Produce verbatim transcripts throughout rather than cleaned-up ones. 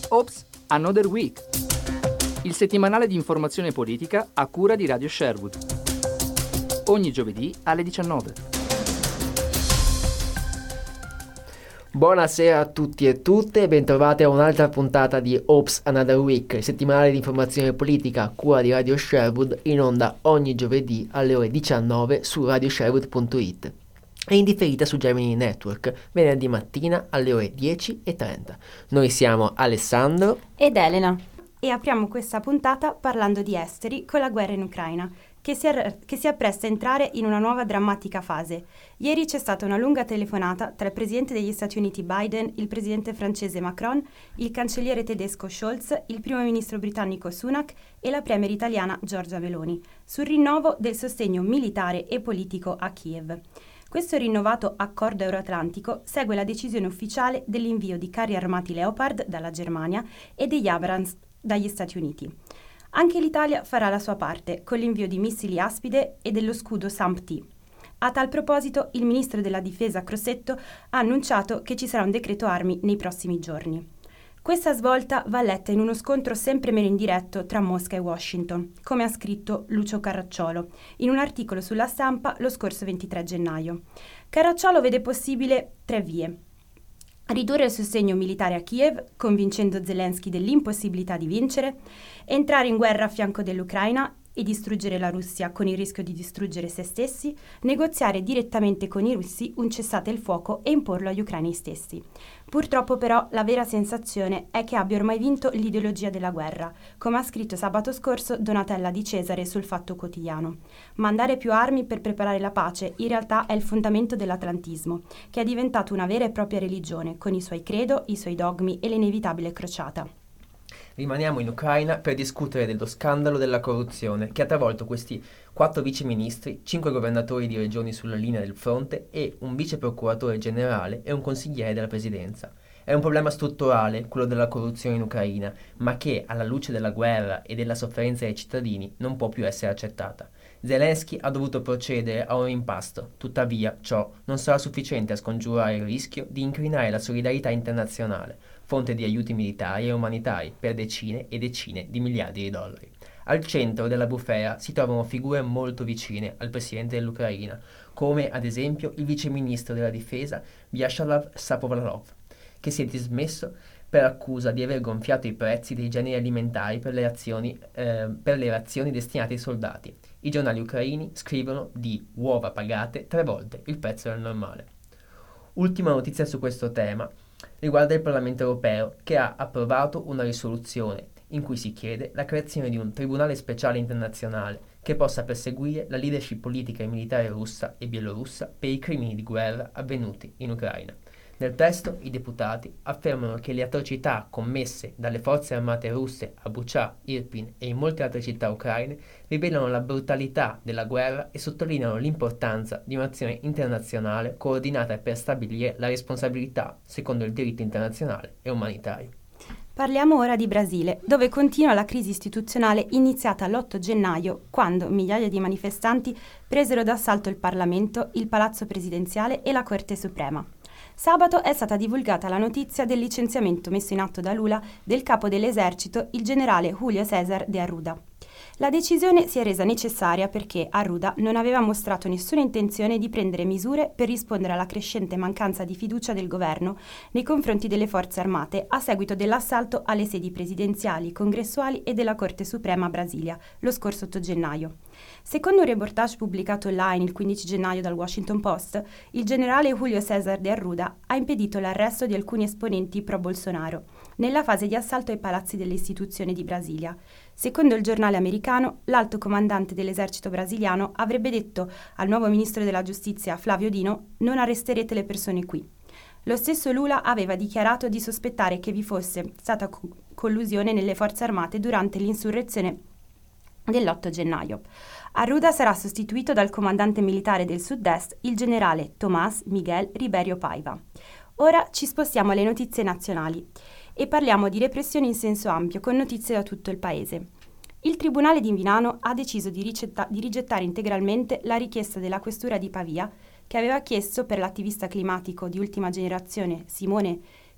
Ops, Another Week, il settimanale di informazione politica a cura di Radio Sherwood. Ogni giovedì alle diciannove. Buonasera a tutti e tutte e bentrovati a un'altra puntata di Ops Another Week, il settimanale di informazione politica a cura di Radio Sherwood, in onda ogni giovedì alle ore diciannove su radio sherwood punto it e in differita su Gemini Network venerdì mattina alle ore dieci e trenta. Noi siamo Alessandro ed Elena e apriamo questa puntata parlando di esteri con la guerra in Ucraina, che si, ar- che si appresta a entrare in una nuova drammatica fase. Ieri c'è stata una lunga telefonata tra il presidente degli Stati Uniti Biden, il presidente francese Macron, il cancelliere tedesco Scholz, il primo ministro britannico Sunak e la premier italiana Giorgia Meloni, sul rinnovo del sostegno militare e politico a Kiev. Questo rinnovato accordo euroatlantico segue la decisione ufficiale dell'invio di carri armati Leopard dalla Germania e degli Abrams dagli Stati Uniti. Anche l'Italia farà la sua parte con l'invio di missili Aspide e dello scudo SAMP-T. A tal proposito, il ministro della Difesa Crosetto ha annunciato che ci sarà un decreto armi nei prossimi giorni. Questa svolta va letta in uno scontro sempre meno indiretto tra Mosca e Washington, come ha scritto Lucio Caracciolo in un articolo sulla Stampa lo scorso ventitré gennaio. Caracciolo vede possibile tre vie. Ridurre il sostegno militare a Kiev, convincendo Zelensky dell'impossibilità di vincere, entrare in guerra a fianco dell'Ucraina e distruggere la Russia con il rischio di distruggere se stessi, negoziare direttamente con i russi un cessate il fuoco e imporlo agli ucraini stessi. Purtroppo però la vera sensazione è che abbia ormai vinto l'ideologia della guerra, come ha scritto sabato scorso Donatella Di Cesare sul Fatto Quotidiano. Mandare più armi per preparare la pace in realtà è il fondamento dell'atlantismo, che è diventato una vera e propria religione, con i suoi credo, i suoi dogmi e l'inevitabile crociata. Rimaniamo in Ucraina per discutere dello scandalo della corruzione che ha travolto questi quattro viceministri, cinque governatori di regioni sulla linea del fronte e un vice procuratore generale e un consigliere della presidenza. È un problema strutturale, quello della corruzione in Ucraina, ma che, alla luce della guerra e della sofferenza dei cittadini, non può più essere accettata. Zelensky ha dovuto procedere a un rimpasto, tuttavia ciò non sarà sufficiente a scongiurare il rischio di incrinare la solidarietà internazionale, fonte di aiuti militari e umanitari per decine e decine di miliardi di dollari. Al centro della bufera si trovano figure molto vicine al presidente dell'Ucraina, come ad esempio il viceministro della difesa Vyacheslav Shapovalov, che si è dismesso per accusa di aver gonfiato i prezzi dei generi alimentari per le azioni, eh, per le razioni destinate ai soldati. I giornali ucraini scrivono di uova pagate tre volte il prezzo del normale. Ultima notizia su questo tema riguarda il Parlamento europeo, che ha approvato una risoluzione in cui si chiede la creazione di un tribunale speciale internazionale che possa perseguire la leadership politica e militare russa e bielorussa per i crimini di guerra avvenuti in Ucraina. Nel testo i deputati affermano che le atrocità commesse dalle forze armate russe a Bucha, Irpin e in molte altre città ucraine rivelano la brutalità della guerra e sottolineano l'importanza di un'azione internazionale coordinata per stabilire la responsabilità secondo il diritto internazionale e umanitario. Parliamo ora di Brasile, dove continua la crisi istituzionale iniziata l'otto gennaio, quando migliaia di manifestanti presero d'assalto il Parlamento, il Palazzo Presidenziale e la Corte Suprema. Sabato è stata divulgata la notizia del licenziamento messo in atto da Lula del capo dell'esercito, il generale Julio César de Arruda. La decisione si è resa necessaria perché Arruda non aveva mostrato nessuna intenzione di prendere misure per rispondere alla crescente mancanza di fiducia del governo nei confronti delle forze armate a seguito dell'assalto alle sedi presidenziali, congressuali e della Corte Suprema a Brasilia lo scorso otto gennaio. Secondo un reportage pubblicato online il quindici gennaio dal Washington Post, il generale Julio César de Arruda ha impedito l'arresto di alcuni esponenti pro-Bolsonaro nella fase di assalto ai palazzi delle istituzioni di Brasilia. Secondo il giornale americano, l'alto comandante dell'esercito brasiliano avrebbe detto al nuovo ministro della giustizia Flávio Dino: non arresterete le persone qui. Lo stesso Lula aveva dichiarato di sospettare che vi fosse stata co- collusione nelle forze armate durante l'insurrezione dell'otto gennaio. Arruda sarà sostituito dal comandante militare del sud-est, il generale Tomás Miguel Ribeiro Paiva. Ora ci spostiamo alle notizie nazionali e parliamo di repressione in senso ampio, con notizie da tutto il paese. Il Tribunale di Milano ha deciso di, ricetta- di rigettare integralmente la richiesta della Questura di Pavia, che aveva chiesto per l'attivista climatico di ultima generazione Simone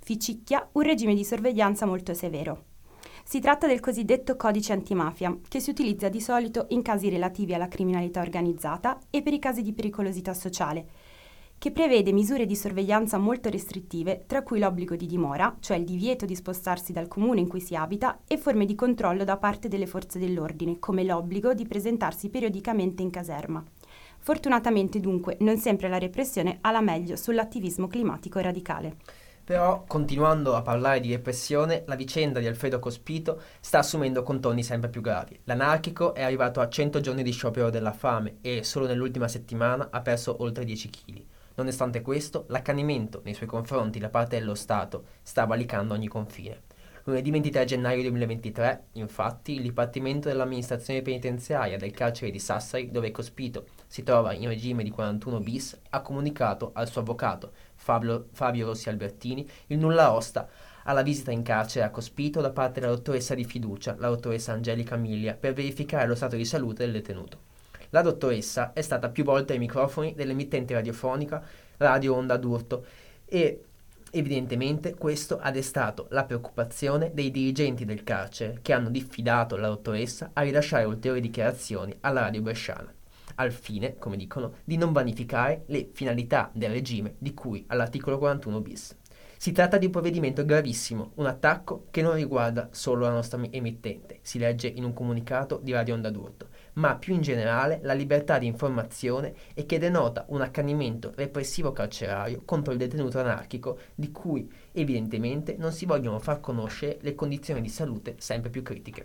ficicchia un regime di sorveglianza molto severo. Si tratta del cosiddetto codice antimafia, che si utilizza di solito in casi relativi alla criminalità organizzata e per i casi di pericolosità sociale, che prevede misure di sorveglianza molto restrittive, tra cui l'obbligo di dimora, cioè il divieto di spostarsi dal comune in cui si abita, e forme di controllo da parte delle forze dell'ordine, come l'obbligo di presentarsi periodicamente in caserma. Fortunatamente dunque non sempre la repressione ha la meglio sull'attivismo climatico radicale. Però, continuando a parlare di repressione, la vicenda di Alfredo Cospito sta assumendo contorni sempre più gravi. L'anarchico è arrivato a cento giorni di sciopero della fame e solo nell'ultima settimana ha perso oltre dieci chili. Nonostante questo, l'accanimento nei suoi confronti da parte dello Stato sta valicando ogni confine. Lunedì ventitré gennaio duemilaventitré, infatti, il Dipartimento dell'Amministrazione Penitenziaria del carcere di Sassari, dove Cospito si trova in regime di quarantuno bis, ha comunicato al suo avvocato, Fabio, Fabio Rossi Albertini, il nulla osta alla visita in carcere a Cospito da parte della dottoressa di fiducia, la dottoressa Angelica Miglia, per verificare lo stato di salute del detenuto. La dottoressa è stata più volte ai microfoni dell'emittente radiofonica Radio Onda d'Urto e evidentemente questo ha destato la preoccupazione dei dirigenti del carcere, che hanno diffidato la dottoressa a rilasciare ulteriori dichiarazioni alla radio bresciana, al fine, come dicono, di non vanificare le finalità del regime di cui all'articolo quarantuno bis. Si tratta di un provvedimento gravissimo, un attacco che non riguarda solo la nostra emittente, si legge in un comunicato di Radio Onda d'Urto, ma più in generale la libertà di informazione e che denota un accanimento repressivo carcerario contro il detenuto anarchico di cui evidentemente non si vogliono far conoscere le condizioni di salute sempre più critiche.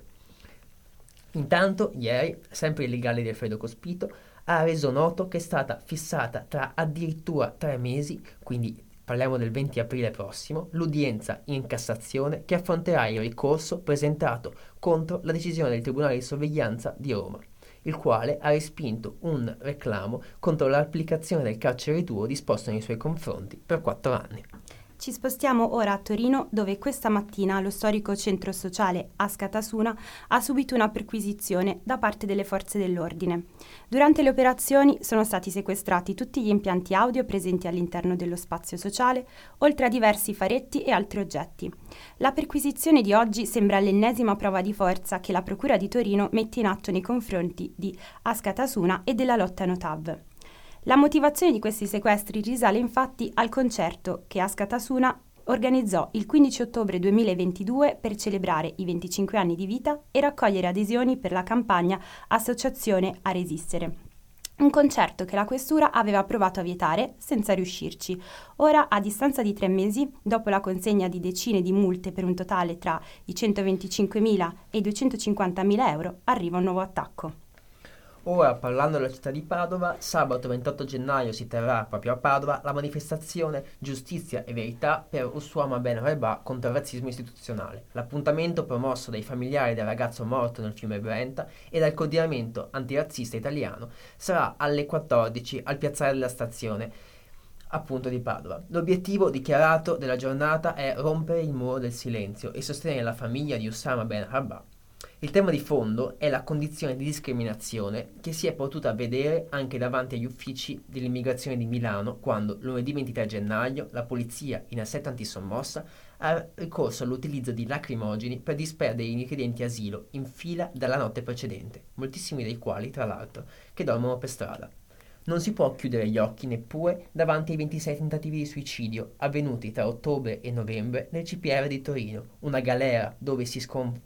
Intanto, ieri, sempre il legale di Alfredo Cospito ha reso noto che è stata fissata tra addirittura tre mesi, quindi parliamo del venti aprile prossimo, l'udienza in Cassazione che affronterà il ricorso presentato contro la decisione del Tribunale di Sorveglianza di Roma, il quale ha respinto un reclamo contro l'applicazione del carcere duro disposto nei suoi confronti per quattro anni. Ci spostiamo ora a Torino, dove questa mattina lo storico centro sociale Askatasuna ha subito una perquisizione da parte delle forze dell'ordine. Durante le operazioni sono stati sequestrati tutti gli impianti audio presenti all'interno dello spazio sociale, oltre a diversi faretti e altri oggetti. La perquisizione di oggi sembra l'ennesima prova di forza che la Procura di Torino mette in atto nei confronti di Askatasuna e della lotta No T A V. La motivazione di questi sequestri risale infatti al concerto che Askatasuna organizzò il quindici ottobre duemilaventidue per celebrare i venticinque anni di vita e raccogliere adesioni per la campagna Associazione a Resistere. Un concerto che la questura aveva provato a vietare senza riuscirci. Ora, a distanza di tre mesi, dopo la consegna di decine di multe per un totale tra i centoventicinquemila e i duecentocinquantamila euro, arriva un nuovo attacco. Ora, parlando della città di Padova, sabato ventotto gennaio si terrà proprio a Padova la manifestazione Giustizia e Verità per Usama Ben Reba contro il razzismo istituzionale. L'appuntamento promosso dai familiari del ragazzo morto nel fiume Brenta e dal coordinamento antirazzista italiano sarà alle quattordici al piazzale della stazione, appunto di Padova. L'obiettivo dichiarato della giornata è rompere il muro del silenzio e sostenere la famiglia di Usama Ben Reba. Il tema di fondo è la condizione di discriminazione che si è potuta vedere anche davanti agli uffici dell'immigrazione di Milano quando, lunedì ventitré gennaio, la polizia, in assetto antisommossa, ha ricorso all'utilizzo di lacrimogeni per disperdere i richiedenti asilo in fila dalla notte precedente, moltissimi dei quali, tra l'altro, che dormono per strada. Non si può chiudere gli occhi neppure davanti ai ventisei tentativi di suicidio avvenuti tra ottobre e novembre nel C P R di Torino, una galera dove si sconta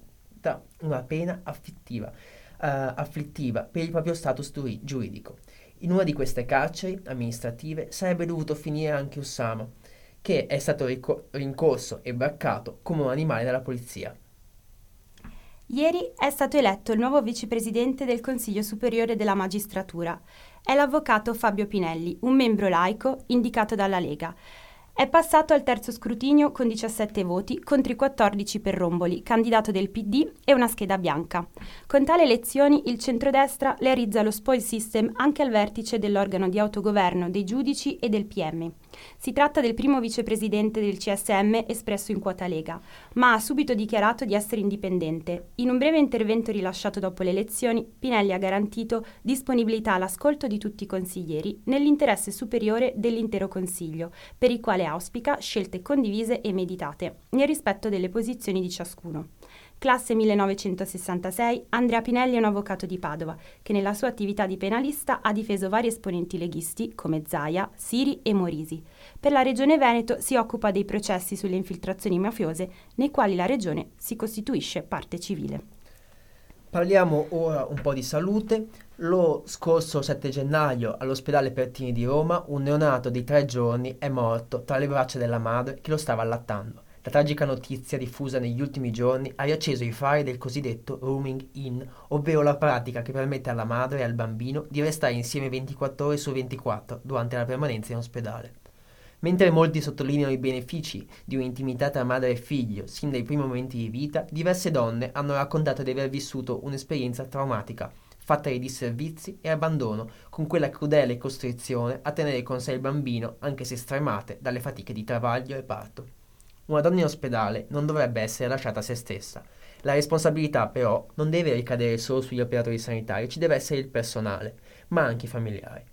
una pena afflittiva, uh, afflittiva per il proprio status giuridico. In una di queste carceri amministrative sarebbe dovuto finire anche Usama, che è stato ric- rincorso e braccato come un animale dalla polizia. Ieri è stato eletto il nuovo vicepresidente del Consiglio Superiore della Magistratura. È l'avvocato Fabio Pinelli, un membro laico indicato dalla Lega. È passato al terzo scrutinio con diciassette voti contro i quattordici per Romboli, candidato del P D, e una scheda bianca. Con tali elezioni il centrodestra realizza lo spoil system anche al vertice dell'organo di autogoverno dei giudici e del P M. Si tratta del primo vicepresidente del C S M espresso in quota Lega, ma ha subito dichiarato di essere indipendente. In un breve intervento rilasciato dopo le elezioni, Pinelli ha garantito disponibilità all'ascolto di tutti i consiglieri nell'interesse superiore dell'intero Consiglio, per il quale auspica scelte condivise e meditate, nel rispetto delle posizioni di ciascuno. Classe millenovecentosessantasei, Andrea Pinelli è un avvocato di Padova che nella sua attività di penalista ha difeso vari esponenti leghisti come Zaia, Siri e Morisi. Per la Regione Veneto si occupa dei processi sulle infiltrazioni mafiose nei quali la Regione si costituisce parte civile. Parliamo ora un po' di salute. Lo scorso sette gennaio all'ospedale Pertini di Roma un neonato di tre giorni è morto tra le braccia della madre che lo stava allattando. La tragica notizia diffusa negli ultimi giorni ha riacceso i fari del cosiddetto rooming in, ovvero la pratica che permette alla madre e al bambino di restare insieme ventiquattro ore su ventiquattro durante la permanenza in ospedale. Mentre molti sottolineano i benefici di un'intimità tra madre e figlio sin dai primi momenti di vita, diverse donne hanno raccontato di aver vissuto un'esperienza traumatica, fatta di disservizi e abbandono, con quella crudele costrizione a tenere con sé il bambino, anche se stremate dalle fatiche di travaglio e parto. Una donna in ospedale non dovrebbe essere lasciata a se stessa. La responsabilità però non deve ricadere solo sugli operatori sanitari, ci deve essere il personale, ma anche i familiari.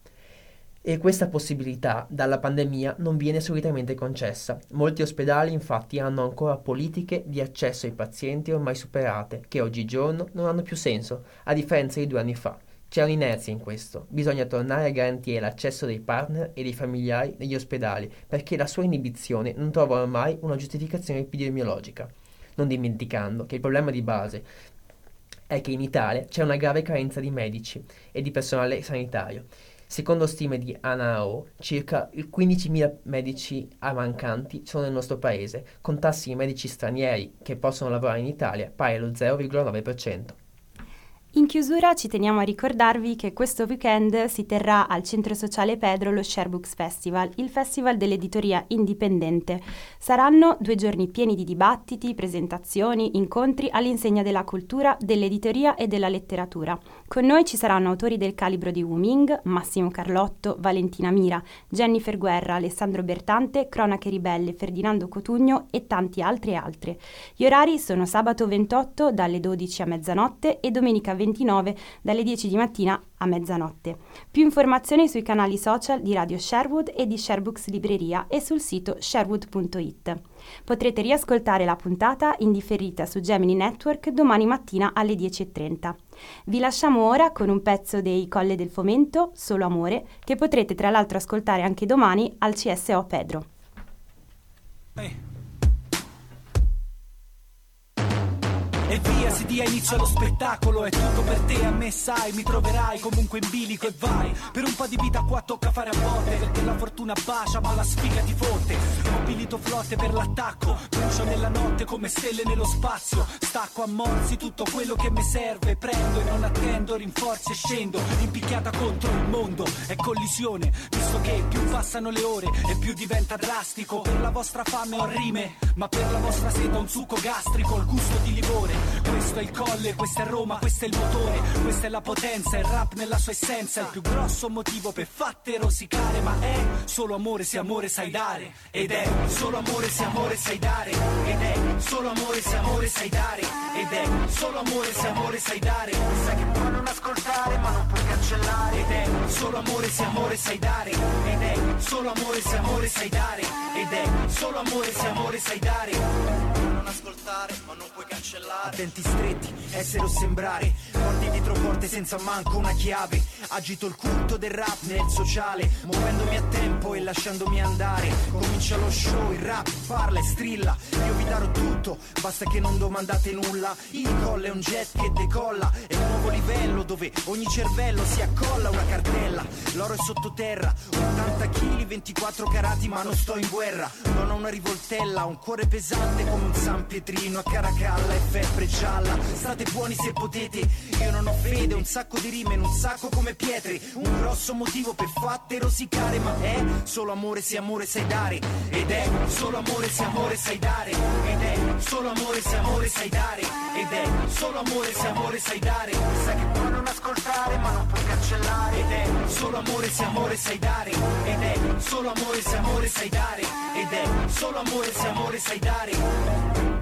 E questa possibilità dalla pandemia non viene solitamente concessa. Molti ospedali infatti hanno ancora politiche di accesso ai pazienti ormai superate, che oggigiorno non hanno più senso, a differenza di due anni fa. C'è un'inerzia in questo, bisogna tornare a garantire l'accesso dei partner e dei familiari negli ospedali, perché la sua inibizione non trova ormai una giustificazione epidemiologica. Non dimenticando che il problema di base è che in Italia c'è una grave carenza di medici e di personale sanitario. Secondo stime di ANAO, circa quindicimila medici mancanti sono nel nostro paese, con tassi di medici stranieri che possono lavorare in Italia pari allo zero virgola nove per cento. In chiusura ci teniamo a ricordarvi che questo weekend si terrà al Centro Sociale Pedro lo Share Books Festival, il festival dell'editoria indipendente. Saranno due giorni pieni di dibattiti, presentazioni, incontri all'insegna della cultura, dell'editoria e della letteratura. Con noi ci saranno autori del calibro di Wu Ming, Massimo Carlotto, Valentina Mira, Jennifer Guerra, Alessandro Bertante, Cronache Ribelle, Ferdinando Cotugno e tanti altri e altre. Gli orari sono sabato ventotto dalle dodici a mezzanotte e domenica ventinove dalle dieci di mattina a mezzanotte. Più informazioni sui canali social di Radio Sherwood e di Sharebooks Libreria e sul sito sherwood punto it. Potrete riascoltare la puntata in differita su Gemini Network domani mattina alle dieci e trenta. Vi lasciamo ora con un pezzo dei Colle del Fomento, Solo Amore, che potrete tra l'altro ascoltare anche domani al C S O Pedro. Hey. E via, si dia inizio allo spettacolo. È tutto per te, a me sai, mi troverai comunque in bilico e vai. Per un po' di vita qua tocca fare a botte, perché la fortuna bacia ma la sfiga ti fotte. Mobilito flotte per l'attacco, brucio nella notte come stelle nello spazio. Stacco a morsi tutto quello che mi serve, prendo e non attendo rinforzi e scendo. Impicchiata contro il mondo, è collisione, visto che più passano le ore e più diventa drastico. Per la vostra fame ho rime, ma per la vostra sete ho un succo gastrico, il gusto di livore. Questo è il Colle, questa è Roma, questo è il motore, questa è la potenza, il rap nella sua essenza, il più grosso motivo per fatte rosicare, ma è solo amore se amore sai dare, ed è solo amore se amore sai dare, ed è solo amore se amore sai dare, ed è solo amore se amore sai dare, sai che puoi non ascoltare ma non puoi cancellare, ed è solo amore se amore sai dare, ed è solo amore se amore sai dare, ed è solo amore se amore sai dare, non ascoltare ma non puoi cancellare. A denti stretti, essere o sembrare, porti dietro porte senza manco una chiave. Agito il culto del rap nel sociale, muovendomi a tempo e lasciandomi andare. Comincia lo show, il rap parla e strilla, io vi darò tutto, basta che non domandate nulla. Il Colle è un jet che decolla, è un nuovo livello dove ogni cervello si accolla una cartella. L'oro è sottoterra, ottanta chili, ventiquattro carati ma non sto in guerra. Non ho una rivoltella, ho un cuore pesante come un San Pietrino a Caracalla e febbre gialla. State buoni se potete, io non ho fede, un sacco di rime in un sacco come pietre. Un grosso motivo per fatte rosicare, ma è solo amore se amore sai dare, ed è solo amore se amore sai dare, ed è solo amore se amore sai dare. Ed è solo amore se amore sai dare. Sai che puoi non ascoltare ma non puoi cancellare. Ed è solo amore se amore sai dare. Ed è solo amore se amore sai dare. Ed è solo amore se amore sai dare.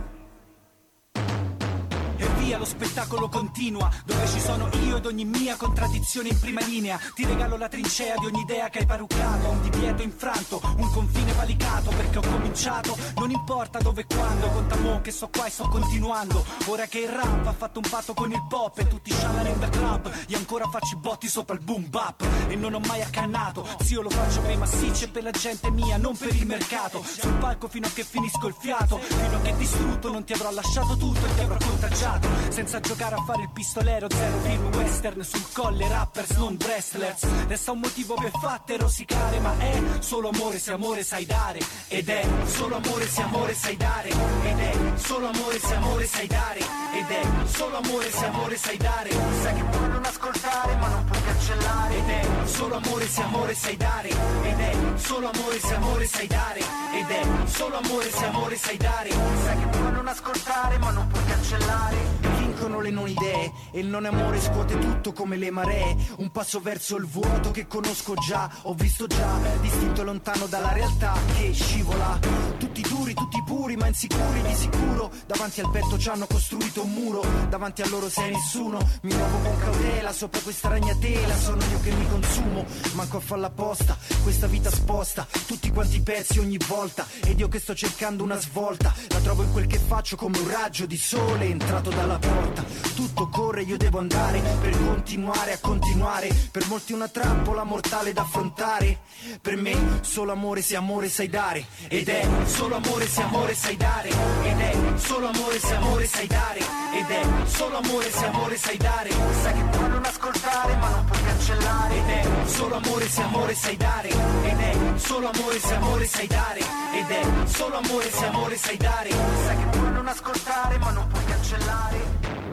E via, lo spettacolo continua, dove ci sono io ed ogni mia contraddizione in prima linea. Ti regalo la trincea di ogni idea che hai parruccato, un divieto infranto, un confine valicato, perché ho cominciato, non importa dove e quando, conta mo' che sto qua e sto continuando. Ora che il rap ha fatto un patto con il pop e tutti sciallano in the club, io ancora faccio i botti sopra il boom bap e non ho mai accannato. Zio, lo faccio per i massicci e per la gente mia, non per il mercato. Sul palco fino a che finisco il fiato, fino a che distrutto non ti avrò lasciato tutto e ti avrò contagiato. Senza giocare a fare il pistolero, zero film western sul colle, rappers non wrestlers. Resta un motivo per fatte rosicare, ma è solo amore se amore sai dare. Ed è solo amore se amore sai dare. Ed è solo amore se amore sai dare. Ed è solo amore se amore sai dare. Sai che puoi non ascoltare ma non puoi cancellare. Ed è solo amore se amore sai dare. Ed è solo amore se amore sai dare. Ed è solo amore se amore sai dare. Sai che puoi non ascoltare ma non puoi cancellare. Vincono le non idee e il non amore scuote tutto come le maree. Un passo verso il vuoto che conosco già, ho visto già, distinto lontano dalla realtà che scivola. Tutti duri, tutti puri ma insicuri di sicuro. Davanti al petto ci hanno costruito un muro, davanti a loro sei nessuno. Mi muovo con cautela sopra questa ragnatela, sono io che mi consumo, manco a farla apposta. Questa vita sposta tutti quanti i pezzi ogni volta ed io che sto cercando una svolta. La trovo in quel che faccio come un raggio di sole entrato dalla porta. Tutto corre, io devo andare per continuare a continuare. Per molti una trappola mortale da affrontare. Per me solo amore se amore sai dare. Ed è solo amore se amore sai dare. Ed è solo amore se amore sai dare. Ed è solo amore se amore sai dare. Sai che puoi non ascoltare ma non puoi cancellare. Ed è solo amore se amore sai dare. Ed è solo amore se amore sai dare. Ed è solo amore se amore sai dare. Sai che puoi non ascoltare ma non puoi cancellare.